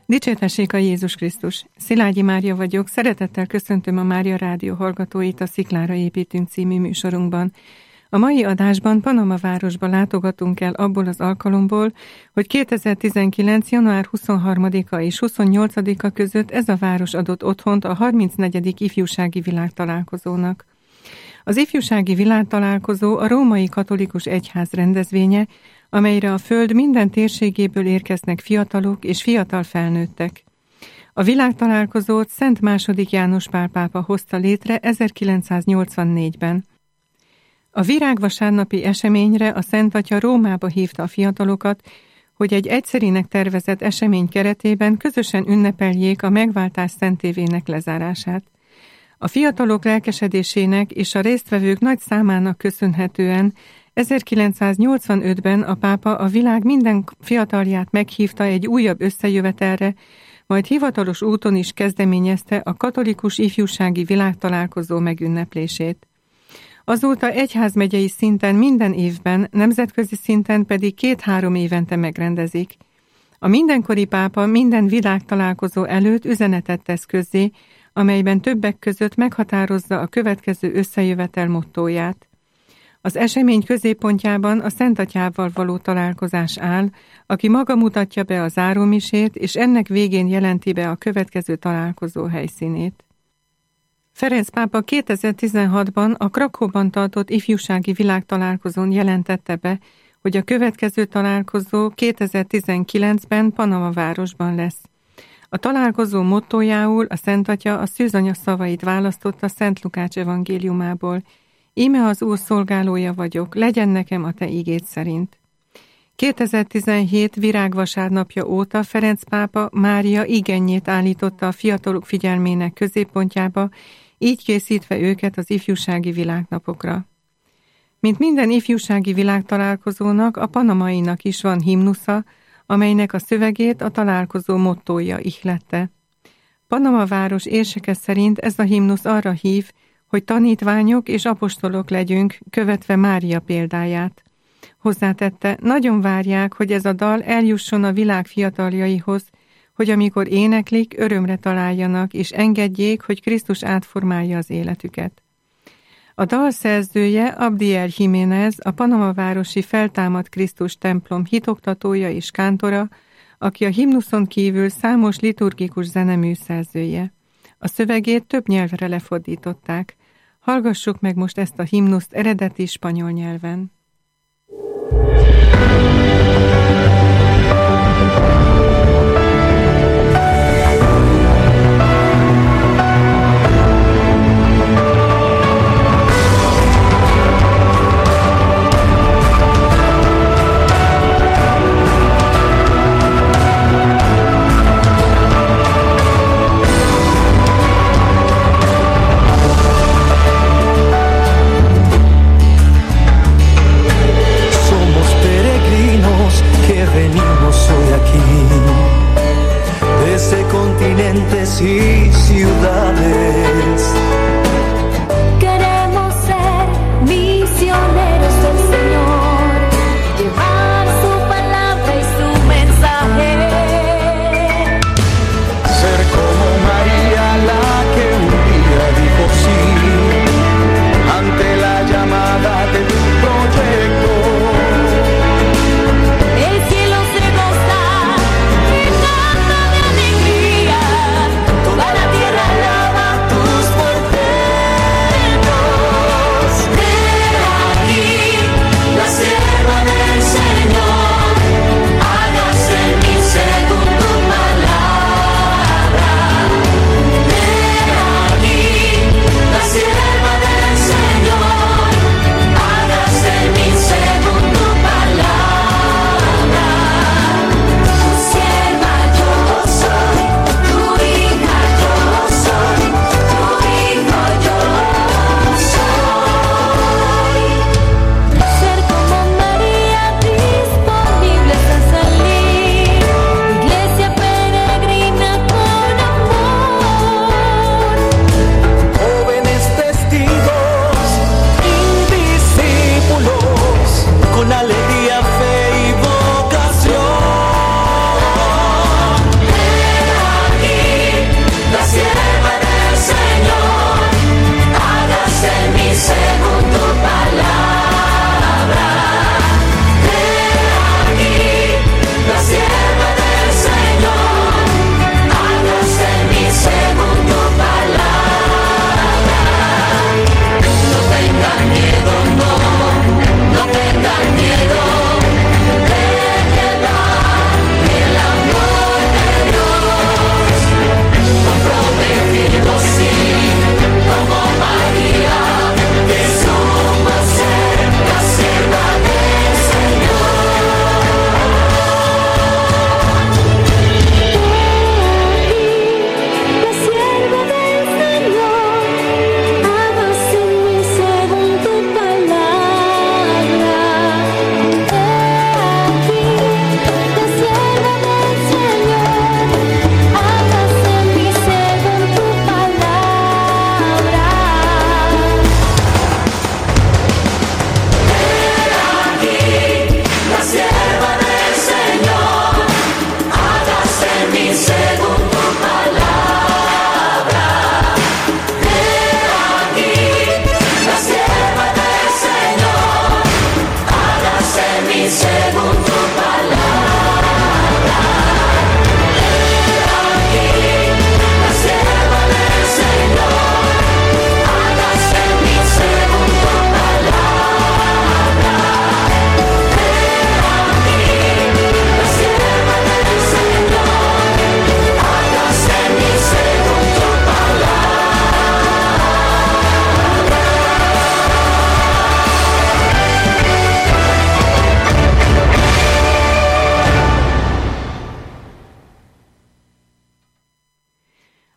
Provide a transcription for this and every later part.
Dicsértessék a Jézus Krisztus! Szilágyi Mária vagyok, szeretettel köszöntöm a Mária Rádió hallgatóit a Sziklára építünk című műsorunkban. A mai adásban Panama városba látogatunk el abból az alkalomból, hogy 2019. január 23-a és 28-a között ez a város adott otthont a 34. ifjúsági világtalálkozónak. Az ifjúsági világtalálkozó a Római Katolikus Egyház rendezvénye, amelyre a Föld minden térségéből érkeznek fiatalok és fiatal felnőttek. A világtalálkozót Szent II. János Pál pápa hozta létre 1984-ben. A virágvasárnapi eseményre a Szent Atya Rómába hívta a fiatalokat, hogy egy egyszerinek tervezett esemény keretében közösen ünnepeljék a megváltás szentévének lezárását. A fiatalok lelkesedésének és a résztvevők nagy számának köszönhetően 1985-ben a pápa a világ minden fiatalját meghívta egy újabb összejövetelre, majd hivatalos úton is kezdeményezte a katolikus ifjúsági világtalálkozó megünneplését. Azóta egyházmegyei szinten minden évben, nemzetközi szinten pedig 2-3 évente megrendezik. A mindenkori pápa minden világtalálkozó előtt üzenetet tesz közzé, amelyben többek között meghatározza a következő összejövetel mottóját. Az esemény középpontjában a Szent Atyával való találkozás áll, aki maga mutatja be a zárómisét, és ennek végén jelenti be a következő találkozó helyszínét. Ferenc pápa 2016-ban a Krakóban tartott ifjúsági világtalálkozón jelentette be, hogy a következő találkozó 2019-ben Panama városban lesz. A találkozó mottójául a Szent Atya a szűzanya szavait választotta Szent Lukács evangéliumából: Íme az Úr szolgálója vagyok, legyen nekem a te igéd szerint. 2017 virágvasárnapja óta Ferenc pápa Mária igennyét állította a fiatalok figyelmének középpontjába, így készítve őket az ifjúsági világnapokra. Mint minden ifjúsági világtalálkozónak, a panamainak is van himnusza, amelynek a szövegét a találkozó mottója ihlette. Panama város érseke szerint ez a himnusz arra hív, hogy tanítványok és apostolok legyünk, követve Mária példáját. Hozzátette, nagyon várják, hogy ez a dal eljusson a világ fiataljaihoz, hogy amikor éneklik, örömre találjanak, és engedjék, hogy Krisztus átformálja az életüket. A dal szerzője Abdiel Jiménez, a Panama városi Feltámad Krisztus templom hitoktatója és kántora, aki a himnuszon kívül számos liturgikus zenemű szerzője. A szövegét több nyelvre lefordították. Hallgassuk meg most ezt a himnuszt eredeti spanyol nyelven. Y ciudades. Queremos ser misioneros del Señor, llevar su palabra y su mensaje. Ser como María, la que un día dijo sí ante la llamada de tu proyecto. El cielo se goza y canta de alegría. Toda la tierra la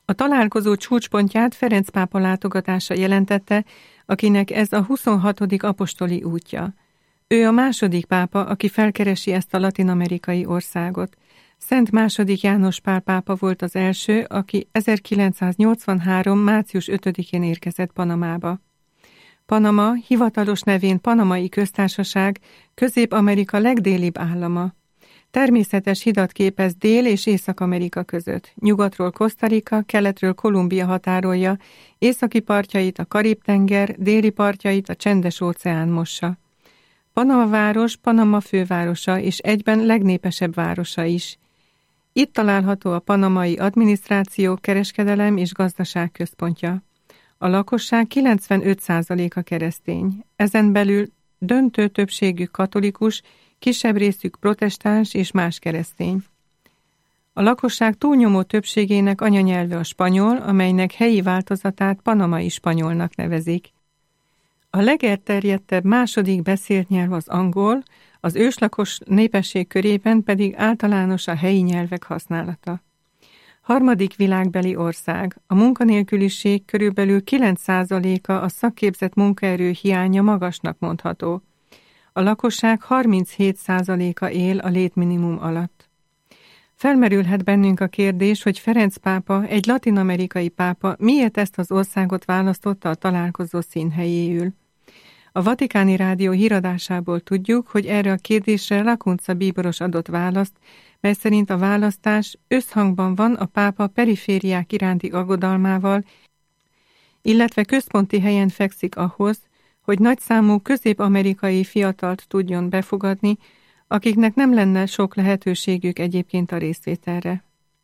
A találkozó csúcspontját Ferenc pápa látogatása jelentette, akinek ez a 26. apostoli útja. Ő a második pápa, aki felkeresi ezt a latin-amerikai országot. Szent II. János Pál pápa volt az első, aki 1983. március 5-én érkezett Panamába. Panama, hivatalos nevén Panamai Köztársaság, Közép-Amerika legdélibb állama. Természetes hidat képez Dél- és Észak-Amerika között. Nyugatról Costa Rica, keletről Kolumbia határolja, északi partjait a Karib-tenger, déli partjait a Csendes-óceán mossa. Panama város, Panama fővárosa és egyben legnépesebb városa is. Itt található a panamai adminisztráció, kereskedelem és gazdaság központja. A lakosság 95%-a keresztény, ezen belül döntő többségük katolikus, kisebb részük protestáns és más keresztény. A lakosság túlnyomó többségének anyanyelve a spanyol, amelynek helyi változatát panamai spanyolnak nevezik. A legelterjedtebb második beszélt nyelv az angol, az őslakos népesség körében pedig általános a helyi nyelvek használata. Harmadik világbeli ország. A munkanélküliség körülbelül 9%-a a szakképzett munkaerő hiánya magasnak mondható. A lakosság 37%-a él a létminimum alatt. Felmerülhet bennünk a kérdés, hogy Ferenc pápa, egy latin-amerikai pápa, miért ezt az országot választotta a találkozó színhelyéül. A Vatikáni Rádió híradásából tudjuk, hogy erre a kérdésre Lacunza bíboros adott választ, mely szerint a választás összhangban van a pápa perifériák iránti aggodalmával, illetve központi helyen fekszik ahhoz, hogy nagyszámú közép-amerikai fiatalt tudjon befogadni, akiknek nem lenne sok lehetőségük egyébként a részvételre.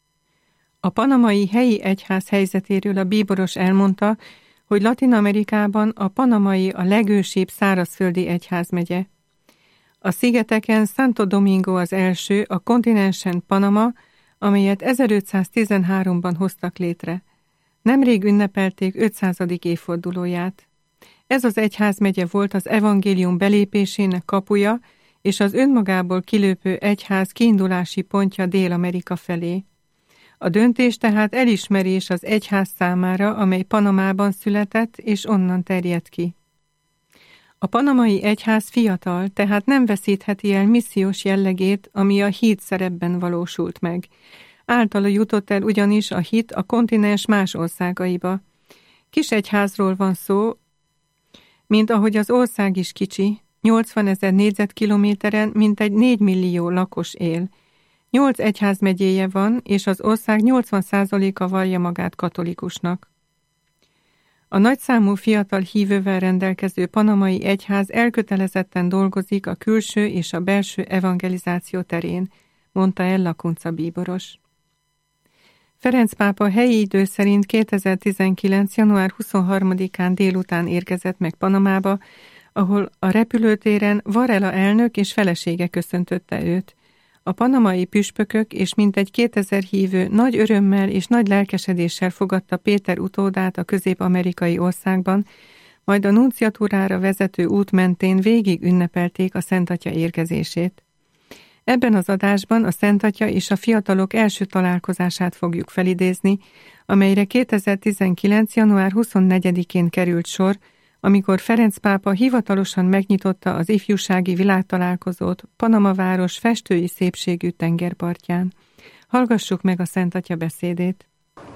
A panamai helyi egyház helyzetéről a bíboros elmondta, hogy Latin-Amerikában a panamai a legősibb szárazföldi egyházmegye. A szigeteken Santo Domingo az első, a kontinensen Panama, amelyet 1513-ban hoztak létre. Nemrég ünnepelték 500. évfordulóját. Ez az egyházmegye volt az evangélium belépésének kapuja, és az önmagából kilépő egyház kiindulási pontja Dél-Amerika felé. A döntés tehát elismerés az egyház számára, amely Panamában született, és onnan terjedt ki. A panamai egyház fiatal, tehát nem veszítheti el missziós jellegét, ami a hit szerepben valósult meg. Általa jutott el ugyanis a hit a kontinens más országaiba. Kis egyházról van szó, mint ahogy az ország is kicsi, 80 000 négyzetkilométeren mintegy 4 millió lakos él. 8 egyházmegyéje van, és az ország 80%-a vallja magát katolikusnak. A nagyszámú fiatal hívővel rendelkező panamai egyház elkötelezetten dolgozik a külső és a belső evangelizáció terén, mondta el Lacunza bíboros. Ferenc pápa helyi idő szerint 2019. január 23-án délután érkezett meg Panamába, ahol a repülőtéren Varela elnök és felesége köszöntötte őt. A panamai püspökök és mintegy 2000 hívő nagy örömmel és nagy lelkesedéssel fogadta Péter utódát a közép-amerikai országban, majd a nunciatúrára vezető út mentén végig ünnepelték a Szentatya érkezését. Ebben az adásban a Szentatya és a fiatalok első találkozását fogjuk felidézni, amelyre 2019. január 24-én került sor, amikor Ferenc pápa hivatalosan megnyitotta az ifjúsági világtalálkozót Panama város festői szépségű tengerpartján. Hallgassuk meg a Szentatya beszédét.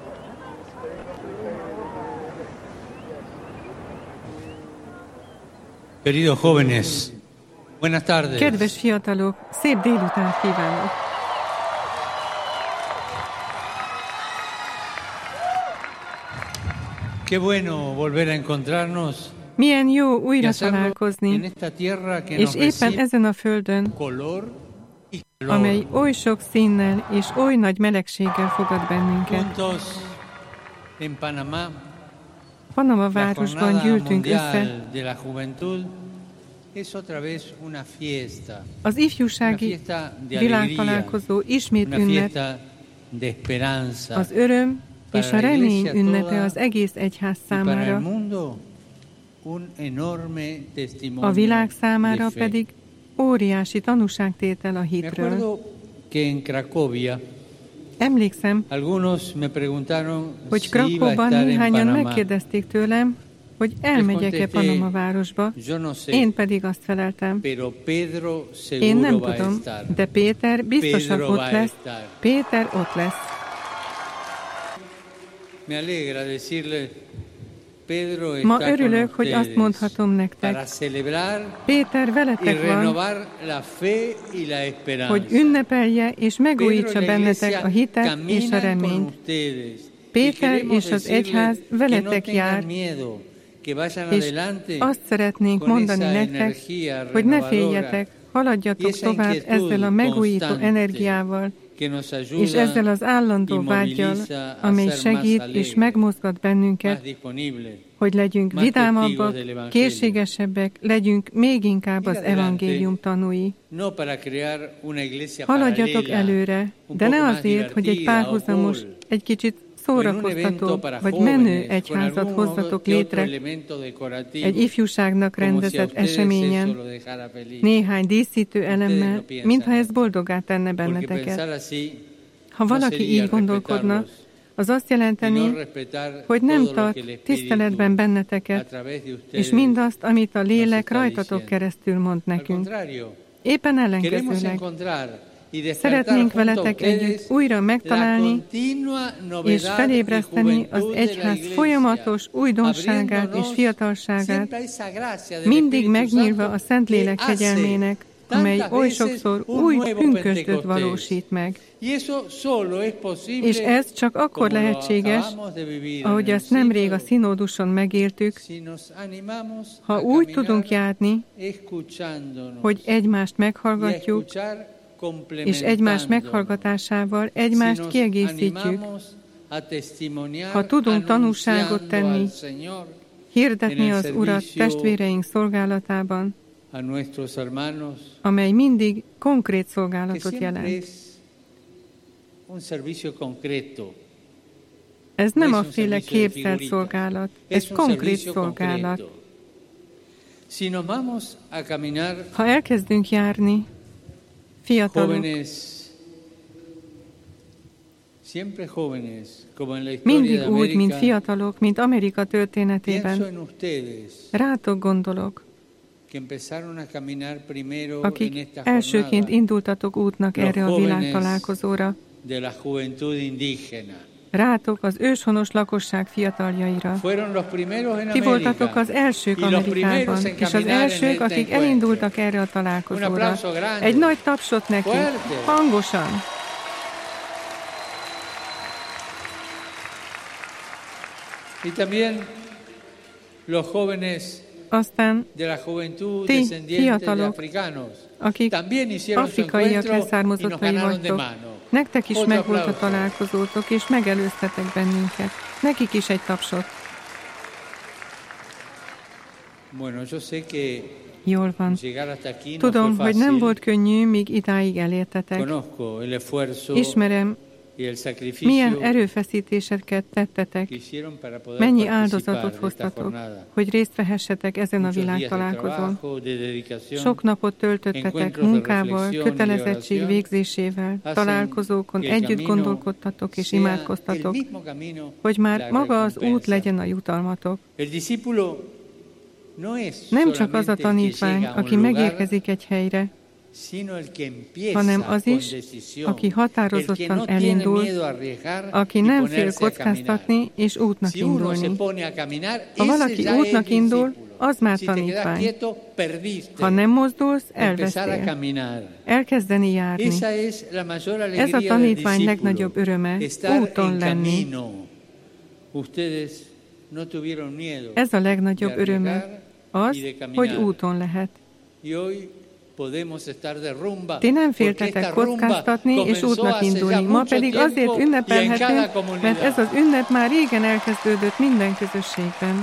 Queridos jóvenes, buenas tardes. Kedves fiatalok, szép délutánt kívánok! Qué bueno volver a encontrarnos. Milyen jó újra találkozni, és éppen ezen a földön, amely oly sok színnel és oly nagy melegséggel fogad bennünket. Panama városban gyűltünk össze. Az ifjúsági világtalálkozó ismét ünnep, az öröm és a remény ünnepe az egész egyház számára. A világ számára pedig óriási tanúságtétel a hitről. Emlékszem, hogy Krakóban néhányan megkérdezték tőlem, hogy elmegyek-e Panama városba, én pedig azt feleltem. Én nem tudom, de Péter biztosan ott lesz. Péter ott lesz. Ma örülök, hogy azt mondhatom nektek. Péter veletek van, hogy ünnepelje és megújítsa bennetek a hitet és a reményt. Péter és az egyház veletek jár, és azt szeretnénk mondani nektek, hogy ne féljetek, haladjatok tovább ezzel a megújító energiával, és ezzel az állandó vággyal, amely segít és megmozgat bennünket, hogy legyünk vidámabbak, készségesebbek, legyünk még inkább az evangélium tanúi. Haladjatok előre, de ne azért, hogy egy párhuzamos, egy kicsit szórakoztató vagy menő egyházat hozzatok létre egy ifjúságnak rendezett eseményen, néhány díszítő elemmel, mintha ez boldoggá tenne benneteket. Ha valaki így gondolkodna, az azt jelenteni, hogy nem tart tiszteletben benneteket, és mindazt, amit a lélek rajtatok keresztül mond nekünk. Éppen ellenkezőleg. Szeretnénk veletek együtt újra megtalálni és felébreszteni az egyház folyamatos újdonságát és fiatalságát, mindig megnyílva a Szentlélek kegyelmének, amely oly sokszor új pünkösdöt valósít meg. És ez csak akkor lehetséges, ahogy azt nemrég a színóduson megéltük, ha úgy tudunk járni, hogy egymást meghallgatjuk, és egymás meghallgatásával egymást kiegészítjük. Ha tudunk tanúságot tenni, hirdetni az Urat testvéreink szolgálatában, amely mindig konkrét szolgálatot jelent. Ez nem a féle képzelt szolgálat, ez konkrét szolgálat. Ha elkezdünk járni, fiatalok, mindig úgy, mint fiatalok, mint Amerika történetében, rátok gondolok, akik elsőként indultatok útnak erre a világtalálkozóra, rátok az őshonos lakosság fiataljaira. Ti voltatok az elsők Amerikában, és az elsők, akik elindultak erre a találkozóra. Egy nagy tapsot neki, hangosan! Aztán ti, fiatalok, akik afrikaiak leszármazottai vagytok, nektek is megvolt a találkozótok, és megelőztetek bennünket. Nekik is egy tapsot. Jól van. Tudom, hogy nem volt könnyű, míg idáig elértetek. Ismerem, milyen erőfeszítéseket tettetek, mennyi áldozatot hoztatok, hogy részt vehessetek ezen a világtalálkozón. Sok napot töltöttetek munkával, kötelezettség végzésével, találkozókon együtt gondolkodtatok és imádkoztatok, hogy már maga az út legyen a jutalmatok. Nem csak az a tanítvány, aki megérkezik egy helyre, hanem az is, aki határozottan elindul, aki nem fél kockáztatni és útnak indulni. Ha valaki útnak indul, az már tanítvány. Ha nem mozdulsz, elvesztél. Elkezdeni járni. Ez a tanítvány legnagyobb öröme, úton lenni. Ez a legnagyobb öröme, az, hogy úton lehet. Ti nem féltetek kockáztatni és útnak indulni. Ma pedig azért ünnepelhetünk, mert ez az ünnep már régen elkezdődött minden közösségben.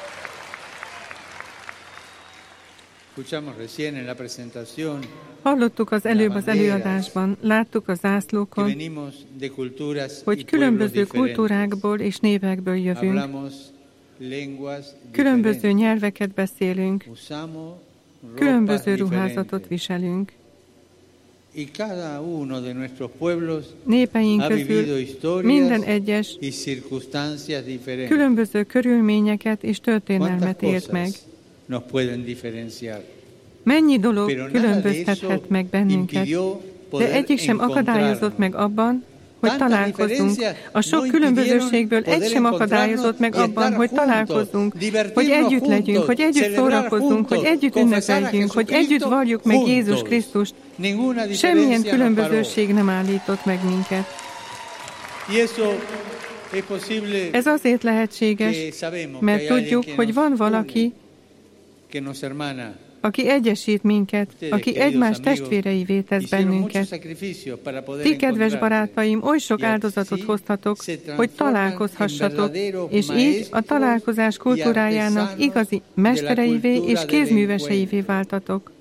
Hallottuk az előbb az előadásban, láttuk a zászlókon, hogy különböző kultúrákból és névekből jövünk. Különböző nyelveket beszélünk, különböző ruházatot viselünk. Y cada uno de nuestros pueblos Népeink ha vivido közül minden historias egyes y circunstancias diferentes. különböző körülményeket és történelmet ¿Cuántas élt meg. cosas nos pueden diferenciar? Mennyi dolog Pero nada de különböztethet eso meg bennünket, impidió de poder egyik sem akadályozott meg abban, hogy Tantas találkozzunk. diferencias A sok no különbözőségből impidieron egy sem poder akadályozott meg encontrarnos y abban, hogy estar találkozzunk, juntos, divertirnos hogy együtt legyünk, juntos, hogy együtt celebrar szórakozzunk, juntos, hogy együtt confesar a ünnepeljünk, hogy Jesucristo együtt valljuk meg juntos. Jézus Krisztust. Ninguna Semmilyen diferencia nos paró. különbözőség nem állított meg minket. Y eso es posible Ez azért lehetséges, que sabemos mert que hay alguien tudjuk, que hogy nos van valaki, une, que nos hermana. aki egyesít minket, aki egymás testvéreivé tesz bennünket. Ti, kedves barátaim, oly sok áldozatot hoztatok, hogy találkozhassatok, és így a találkozás kultúrájának igazi mestereivé és kézműveseivé váltatok.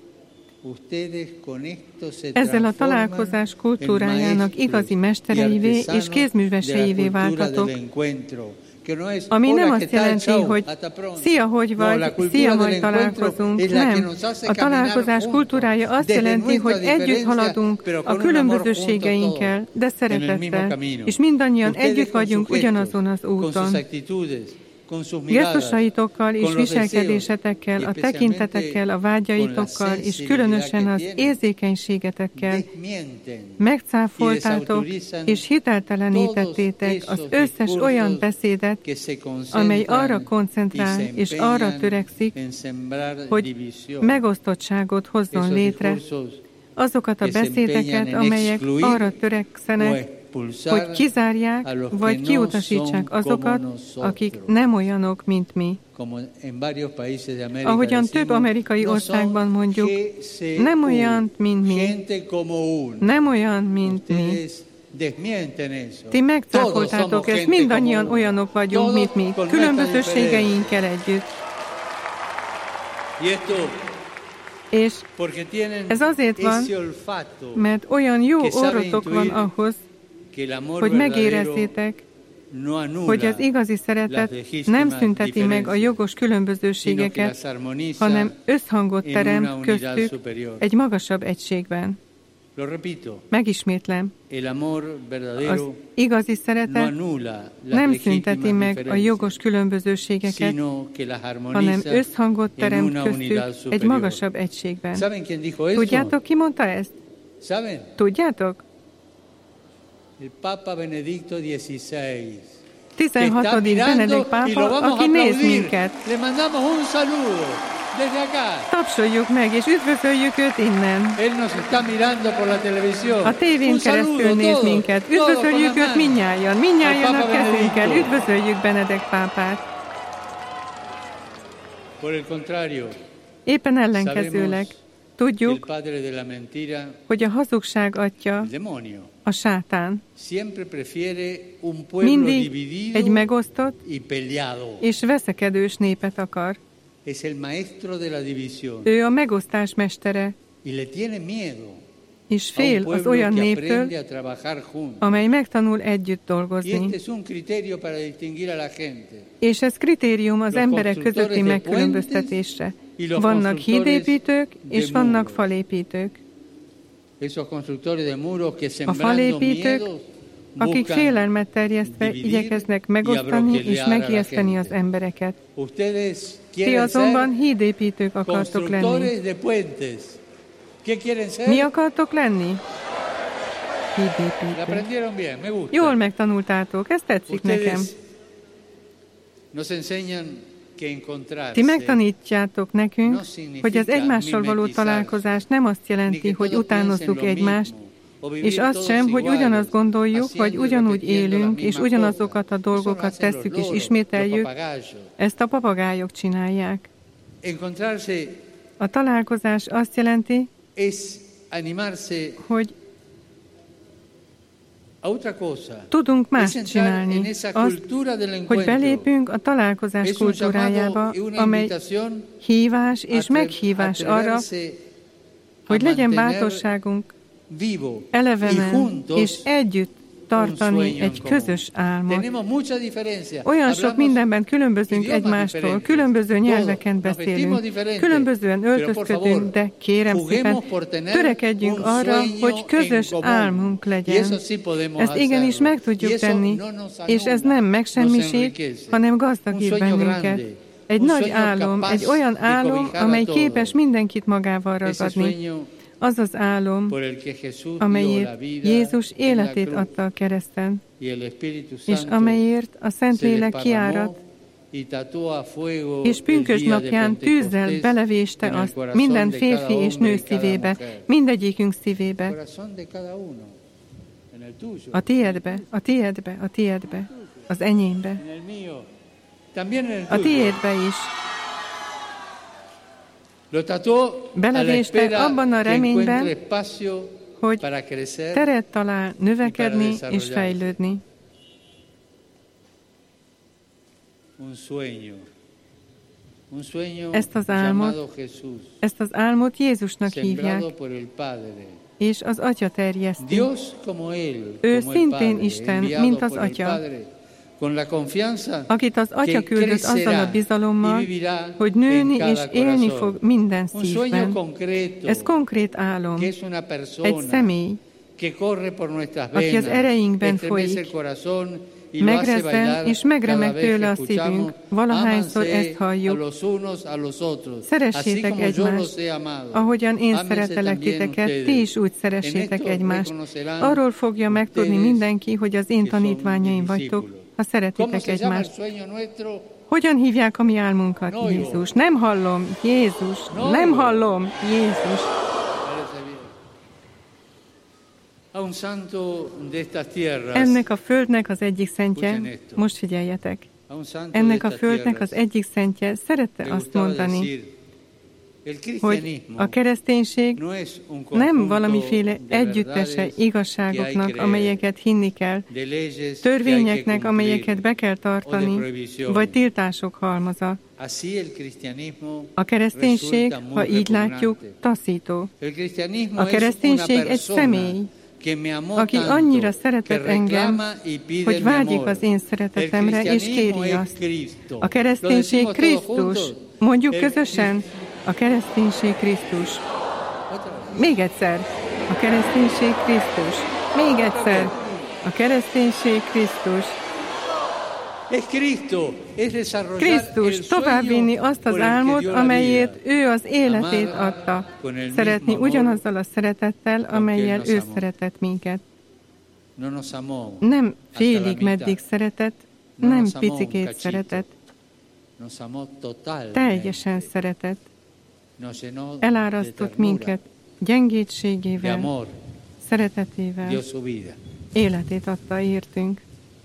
Ezzel a találkozás kultúrájának igazi mestereivé és kézműveseivé váltatok, ami nem azt jelenti, hogy szia, hogy vagy, szia, majd találkozunk. Nem. A találkozás kultúrája azt jelenti, hogy együtt haladunk a különbözőségeinkkel, de szeretettel, és mindannyian együtt vagyunk ugyanazon az úton. Gesztusaitokkal és viselkedésetekkel, a tekintetekkel, a vágyaitokkal, és különösen az érzékenységetekkel megcáfoltátok és hiteltelenítettétek az összes olyan beszédet, amely arra koncentrál és arra törekszik, hogy megosztottságot hozzon létre, azokat a beszédeket, amelyek arra törekszenek, hogy kizárják, vagy kiutasítsák azokat, akik nem olyanok, mint mi. Ahogyan több amerikai országban mondjuk, nem olyan, mint mi. Nem olyan, mint mi. Ti megcáfoltátok ezt, mindannyian olyanok vagyunk, mint mi, különbözőségeinkkel együtt. És ez azért van, mert olyan jó orrotok van ahhoz, hogy megérezzétek, hogy az igazi szeretet nem szünteti meg a jogos különbözőségeket, hanem összhangot teremt köztük egy magasabb egységben. Megismétlem, az igazi szeretet nem szünteti meg a jogos különbözőségeket, hanem összhangot teremt köztük egy magasabb egységben. Tudjátok, ki mondta ezt? Tudjátok? El Papa Benedicto XVI. 16. Benedikt pápa, aki néz minket. Le mandamos un saludo desde acá. Tapsoljuk meg, és üdvözöljük őt innen. Él nos está mirando por la televisión. A tévén keresztül néz minket. Üdvözöljük őt mindnyájan. Mindnyájan a kezünkkel. Üdvözöljük Benedikt pápát. Por el contrario, éppen ellenkezőleg tudjuk, hogy a hazugság atya, a sátán, mindig egy megosztott és veszekedős népet akar. Ő a megosztás mestere, és fél az olyan néptől, amely megtanul együtt dolgozni. És ez kritérium az emberek közötti megkülönböztetésre. Vannak hídépítők, és vannak falépítők. A falépítők, akik félelmet terjesztve igyekeznek megosztani és megijeszteni az embereket. Ti azonban hídépítők akartok lenni. Mi akartok lenni? Hídépítők. Jól megtanultátok, ez tetszik nekem. Ti megtanítjátok nekünk, hogy az egymással való találkozás nem azt jelenti, hogy utánozzuk egymást, és azt sem, hogy ugyanazt gondoljuk, vagy ugyanúgy élünk, és ugyanazokat a dolgokat tesszük és ismételjük. Ezt a papagájok csinálják. A találkozás azt jelenti, hogy tudunk mást csinálni. Azt, hogy belépünk a találkozás kultúrájába, amely hívás és meghívás arra, hogy legyen bátorságunk elevenen és együtt tartani egy közös álmot. Olyan sok mindenben különbözünk egymástól, különböző nyelveken beszélünk, különbözően öltözködünk, de kérem szépen, törekedjünk arra, hogy közös álmunk legyen. Ezt igenis meg tudjuk tenni, és ez nem megsemmisít, hanem gazdagít bennünket. Egy nagy álom, egy olyan álom, amely képes mindenkit magával ragadni. Az az álom, amelyért Jézus életét adta a kereszten, és amelyért a Szentlélek kiárat, és pünkösd-napján tűzzel belevéste azt minden férfi és nő szívébe, mindegyikünk szívébe. A tiédbe, a tiédbe, a tiédbe, az enyémbe, a tiédbe is. Belevéste abban a reményben, hogy teret talál növekedni és fejlődni. Ezt az álmot Jézusnak hívják, és az Atya terjeszti. Ő szintén Isten, mint az Atya, akit az Atya küldött azzal a bizalommal, hogy nőni és élni fog minden szívben. Ez konkrét álom, egy személy, aki az ereinkben folyik, megrezzen és megremeg tőle a szívünk, valahányszor ezt halljuk. Szeressétek egymást, ahogyan én szeretelek titeket, ti is úgy szeressétek egymást. Arról fogja megtudni mindenki, hogy az én tanítványaim vagytok, ha szeretitek egymást. Hogyan hívják a mi álmunkat? Jézus. Nem hallom, Jézus. Nem hallom, Jézus. Ennek a földnek az egyik szentje, most figyeljetek, ennek a földnek az egyik szentje szerette azt mondani, hogy a kereszténység nem valamiféle együttese igazságoknak, amelyeket hinni kell, törvényeknek, amelyeket be kell tartani, vagy tiltások halmaza. A kereszténység, ha így látjuk, taszító. A kereszténység egy személy, aki annyira szeretett engem, hogy vágyik az én szeretetemre, és kéri azt. A kereszténység Krisztus. Mondjuk közösen, a kereszténység Krisztus. Még egyszer, a kereszténység Krisztus. Még egyszer, a kereszténység Krisztus. Krisztus továbbvinni azt az álmot, amelyért ő az életét adta. Szeretni ugyanazzal a szeretettel, amellyel ő szeretett minket. Nem félig meddig szeretett, nem picikét szeretett. Teljesen szeretett. Elárasztott minket gyengétségével, szeretetével. Életét adta értünk.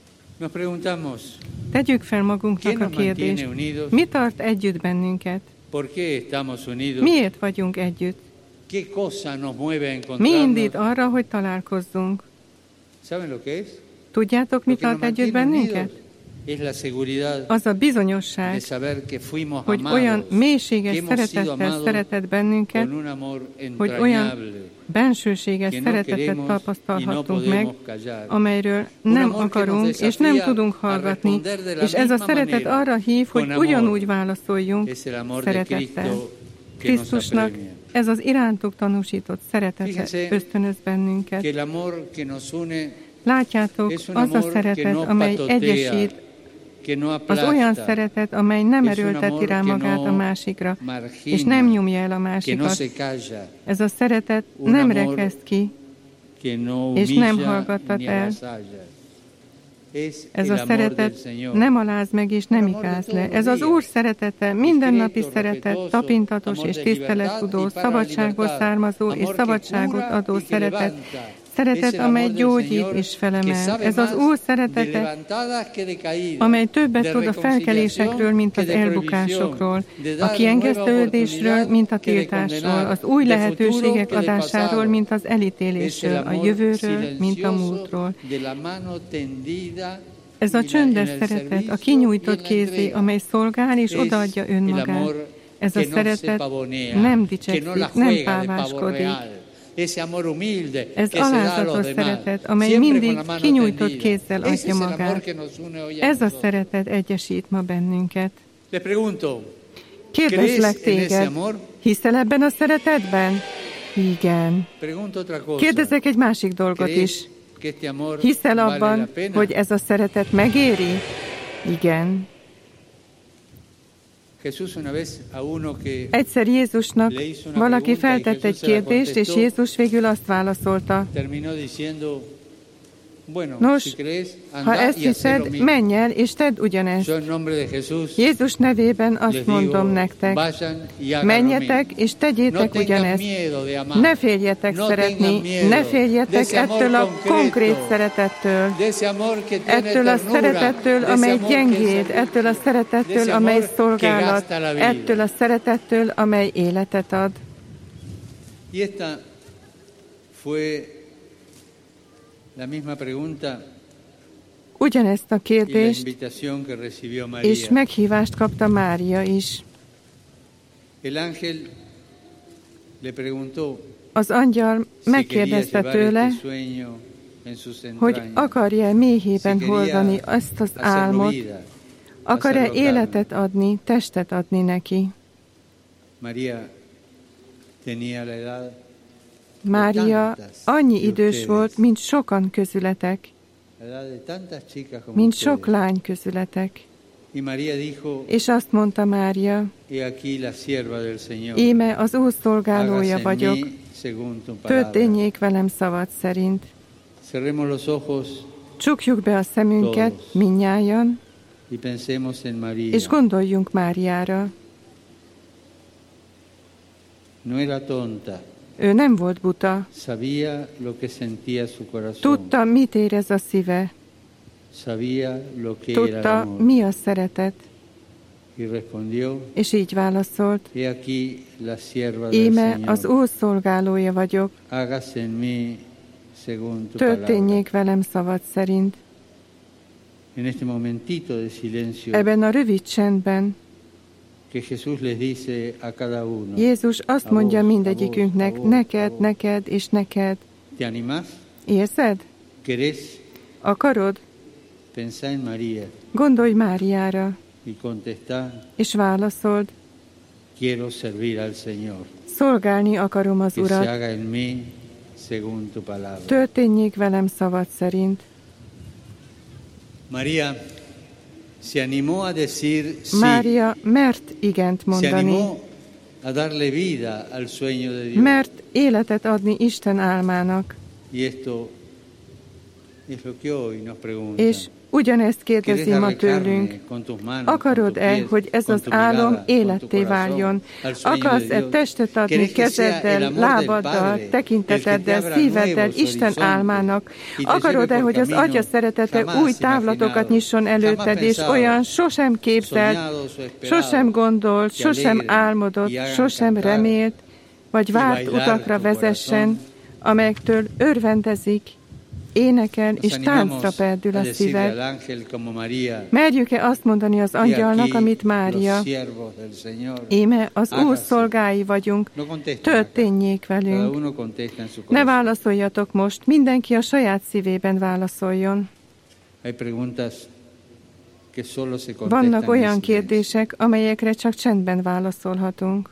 Tegyük fel magunknak a kérdést, mi tart együtt bennünket? Miért vagyunk együtt? Mi indít arra, hogy találkozzunk? Tudjátok, mi tart együtt bennünket? Az a bizonyosság, hogy olyan mélységes szeretettel szeretett bennünket, hogy olyan bensőséges szeretetet tapasztalhatunk meg, amelyről nem akarunk és nem tudunk hallgatni, és ez a szeretet arra hív, hogy ugyanúgy válaszoljunk szeretettel. Krisztusnak ez az irántuk tanúsított szeretete ösztönöz bennünket. Látjátok, az a szeretet, amely egyesít, az olyan szeretet, amely nem erőlteti rá magát a másikra, és nem nyomja el a másikat. Ez a szeretet nem rekeszt ki, és nem hallgattat el. Ez a szeretet nem aláz meg, és nem ikáz le. Ez az Úr szeretete, mindennapi szeretet, tapintatos és tisztelettudó, szabadságból származó és szabadságot adó szeretet. Szeretet, amely gyógyít és felemel. Ez az Úr szeretete, amely többet tud a felkelésekről, mint az elbukásokról, a kiengesztelődésről, mint a tiltásról, az új lehetőségek adásáról, mint az elítélésről, a jövőről, mint a múltról. Ez a csöndes szeretet, a kinyújtott kézé, amely szolgál és odaadja önmagát. Ez a szeretet nem dicsekszik, nem páváskodik, ese amor humilde Ez que se da a los alázatos demás, szeretet, amely siempre mindig con la mano kinyújtott tendida. kézzel Ese es adja el amor magát. que nos une hoy a Ez a nosotros. szeretet egyesít ma bennünket. Les pregunto, Kérdezlek ¿crees en ese téged, amor? hiszel ebben a szeretetben? Igen. Pregunto otra cosa. Kérdezek egy másik dolgot is. ¿Crees que este amor Hiszel vale la abban, pena? hogy ez a szeretet megéri? Igen. Jesús una vez a uno que Egyszer Jézusnak Le hizo una valaki pregunta y feltett egy Jesús se la kérdést, és contestó. Jézus végül azt válaszolta. terminó diciendo, bueno, Nos, si crees, ha anda ezt y haz lo hiszed, mismo. menj el, és tedd ugyanezt. Yo en nombre de Jesús Jézus nevében les azt digo, mondom nektek, vayan y hagan lo menjetek mismo. és No tegyétek tengan ugyanezt. miedo de amar. Ne féljetek No szeretni, tengan miedo ne de féljetek ese amor ettől a concreto, konkrét szeretettől, de ese amor que tiene ettől a ternura, szeretettől, de ese amely amor que gyengéd, es ettől a de szeretettől, ese amely amor que szolgálat, gasta la vida. ettől a szeretettől, amely életet ad. Y esta fue la misma pregunta Ugyanezt a y la kérdést invitación que recibió és María. meghívást kapta Mária is. El ángel le preguntó Az angyal si quería megkérdezte llevar tőle, este sueño en sus hogy entrañas, akarja méhében si hordani quería ezt az hacerlo álmot, vida, akar-e hacerlo carne. életet adni, testet adni neki. María tenía la edad Mária annyi idős volt, mint sokan közületek, la edad de tantas chicas como mint ustedes. sok lány közületek. Y María dijo, És azt mondta Mária, he aquí la sierva del Señor, íme az Úr szolgálója hágase en vagyok, mí según tu palabra. történjék velem szavad szerint. Cerremos los ojos Csukjuk be a szemünket Todos. mindnyájan, y pensemos en María. és gondoljunk Máriára. No era tonta, Ő nem volt buta, sabía lo que sentía su corazón, tudta, mit érez a szíve, sabía lo que era el tudta, amor. mi a szeretet, Y respondió, és így válaszolt, he aquí la sierva del íme az Señor, Úr szolgálója vagyok, hágase en mí según tu palabra. történjék velem szavad szerint. En este momentito de silencio Ebben a rövid csendben que Jesús les dice a cada uno, Jézus azt a mondja vos, mindegyikünknek, a vos, neked, a vos. neked és neked. ¿Te animás? Érzed? ¿Querés? Akarod? Pensá en María Gondolj Máriára, y contestá, és válaszold, quiero servir al Señor, szolgálni akarom az que se Urat, haga en mí según tu palabra. történjék velem szavad szerint. María se animó a decir sí, Mária mert igent se mondani, animó a darle vida al sueño de Dios. mert életet adni Isten álmának. Y esto es lo que hoy nos preguntan. És ugyanezt ¿Quieres kérdezi ma darle tőlünk. carne con tus manos, con tus Akarod-e, pies, hogy ez con az tu álom mirada, con tu életté corazón, váljon? al sueño de Akarsz-e Dios? testet adni ¿Querés que sea el kezeddel, amor del lábaddal, Padre, tekinteteddel, el que te abra szíveddel nuevos Isten horizontes álmának? y te Akarod-e, lleve por hogy az caminos Atya szeretete jamás új távlatokat imaginados, nyisson előtted, jamás és pensados, olyan sosem képzelt, soñados o esperados, sosem gondolt, que sosem alegren álmodott, y hagan sosem cantar remélt, vagy y várt bailar utakra tu vezessen, corazón? amelyektől örvendezik, énekel Nos és animamos táncra perdül a a decirle szíved. al ángel como María, Merjük-e azt mondani az he angyalnak, aquí amit los Mária? siervos del Señor. Íme az Úr Hágase. szolgái vagyunk, No contesten acá. történjék Cada velünk. uno contesta en su Ne corazón. válaszoljatok most, mindenki a saját szívében válaszoljon. Hay preguntas que solo se contestan Vannak en olyan silencio. kérdések, amelyekre csak csendben válaszolhatunk.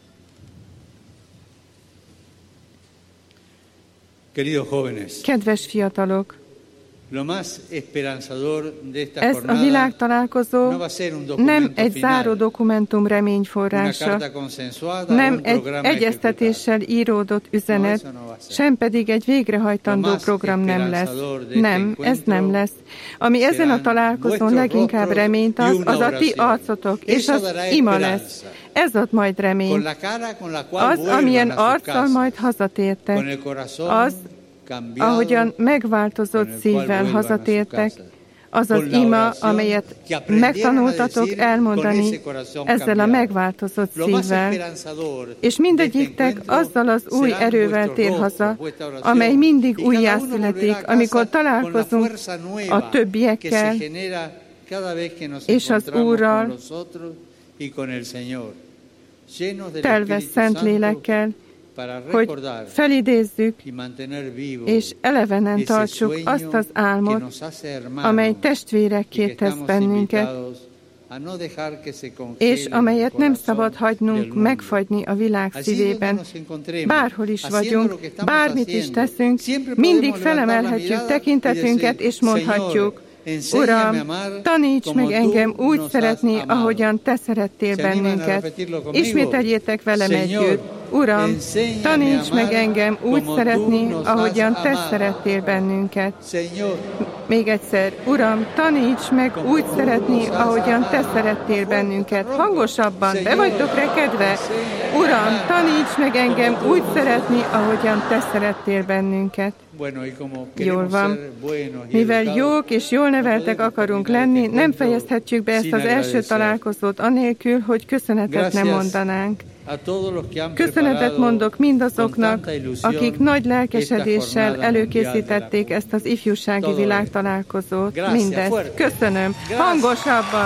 Queridos jóvenes, Kedves fiatalok, lo más esperanzador de esta ez a jornada világtalálkozó no va a ser un nem documento egy final, záró dokumentum una reményforrása, carta consensuada o nem un egy programa egyeztetéssel íródott üzenet, No, eso no va a ser. sem pedig egy végrehajtandó Lo más program nem lesz. esperanzador de este Nem, ez nem encuentro lesz. Ami ezen a serán találkozón vuestros leginkább rostros reményt y az, una az a ti oración. arcotok, és Eso az dará ima esperanza. lesz. Ez ad majd con reményt. la cara con la qual Az, vuelvan amilyen a sus arccal casas, majd con hazatértek, el corazón az, cambiado, ahogyan megváltozott con el cual szívvel vuelvan a sus hazatértek, casas. az az Con la ima, oración amelyet que aprendieron a megtanultatok decir con elmondani ese corazón ezzel a cambiado. megváltozott Lo más szívvel. esperanzador És de mindegyiktek este azzal az encuentro új serán erővel vuestros tér rostros, haza, vuestra oración, amely mindig y cada uno újjászületik, volverá a casa amikor con la találkozunk fuerza nueva a többiekkel, que se genera cada vez que nos és az encontramos Úrral, con los otros y con el Señor. Llenos del telve Espíritu szent Santo, lélekkel, hogy felidézzük és elevenen tartsuk azt az álmot, amely testvérekké tesz bennünket, és amelyet nem szabad hagynunk megfagyni a világ szívében. Bárhol is vagyunk, bármit is teszünk, mindig felemelhetjük tekintetünket, és mondhatjuk: Uram, taníts meg engem úgy szeretni, ahogyan Te szerettél bennünket. Ismételjétek velem együtt: Uram, taníts meg engem úgy szeretni, ahogyan Te szerettél bennünket. Még egyszer: Uram, taníts meg úgy szeretni, ahogyan Te szerettél bennünket. Hangosabban, be vagytok rekedve? Uram, taníts meg engem úgy szeretni, ahogyan Te szerettél bennünket. Jól van. Mivel jók és jól neveltek akarunk lenni, nem fejezhetjük be ezt az első találkozót anélkül, hogy köszönetet nem mondanánk. Köszönetet mondok mindazoknak, akik nagy lelkesedéssel előkészítették ezt az ifjúsági világtalálkozót. Mindezt. Köszönöm. Hangosabban.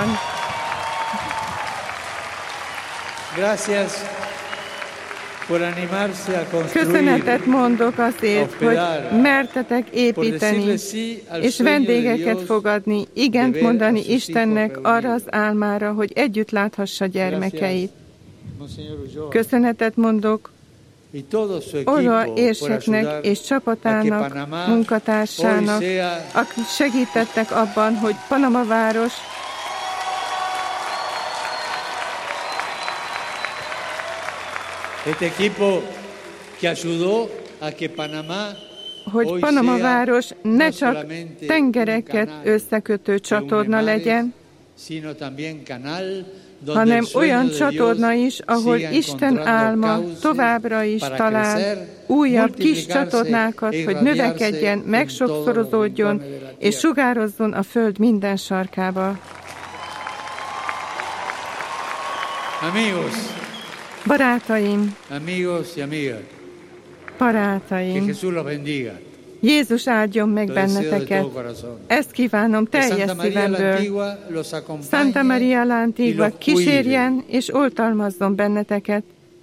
Köszönetet mondok azért, hogy mertetek építeni, és vendégeket fogadni, igent mondani Istennek arra az álmára, hogy együtt láthassa gyermekeit. Köszönetet mondok Ola érseknek és csapatának, munkatársának, akik segítettek abban, hogy Panama város hogy Panama város ne csak tengereket összekötő csatorna legyen, hanem olyan csatorna is, ahol Isten álma továbbra is talál újabb kis csatornákat, hogy növekedjen, megsokszorozódjon és sugározzon a föld minden sarkába. Barátaim, barátaim, Jézus áldjon meg benneteket. Ezt kívánom teljes szívemből. Santa Maria la Antigua kísérjen és oltalmazzon benneteket,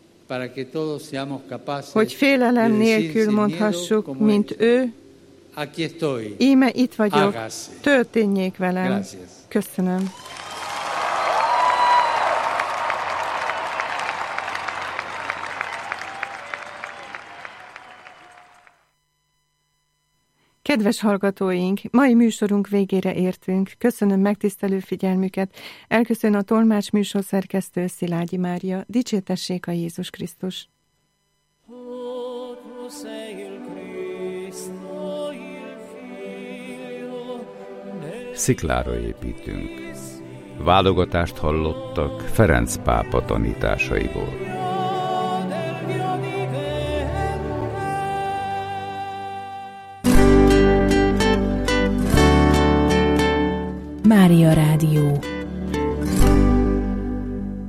hogy félelem nélkül mondhassuk, mint ő: íme itt vagyok, történjék velem. Köszönöm. Kedves hallgatóink, mai műsorunk végére értünk. Köszönöm megtisztelő figyelmüket. Elköszön a tolmács műsorszerkesztő, Szilágyi Mária. Dicsértessék a Jézus Krisztus! Sziklára építünk. Válogatást hallottak Ferenc pápa tanításaiból. Mária Rádió.